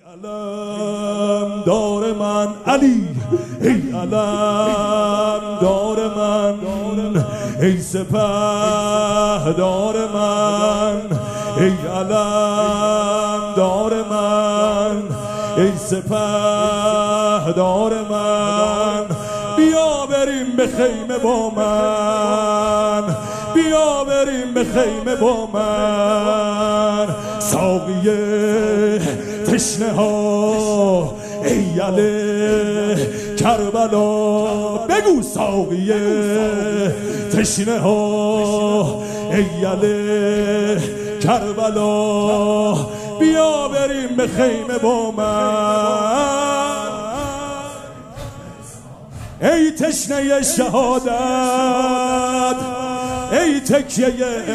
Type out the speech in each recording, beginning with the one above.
علم دار من علی، ای علم دار من، ای سپه دار من، ای علم دار من، ای سپه دار من. بیا بریم به خیمه با من، بیا بریم به خیمه با من. ساقیه تشنه ها ای علی کربلا، بگو ساقیه تشنه ها ای علی کربلا. بیا بریم به خیمه با من. ای تشنه شهادت، ای تکیه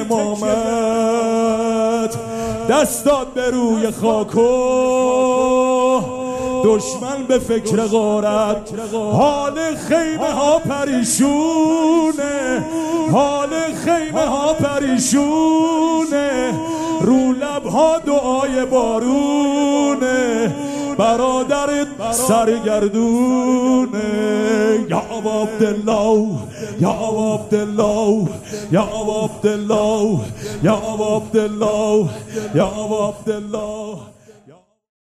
امامت، دست داد به روی خاک و دشمن به فکر غارت. حال خیمه ها پریشونه، حال خیمه ها پریشونه، رو لبها دعای بارونه، برادرت سرگردونه. یا ابا عبدالله، یا ابا عبدالله، یا ابا عبدالله، یا ابا عبدالله، یا ابا عبدالله.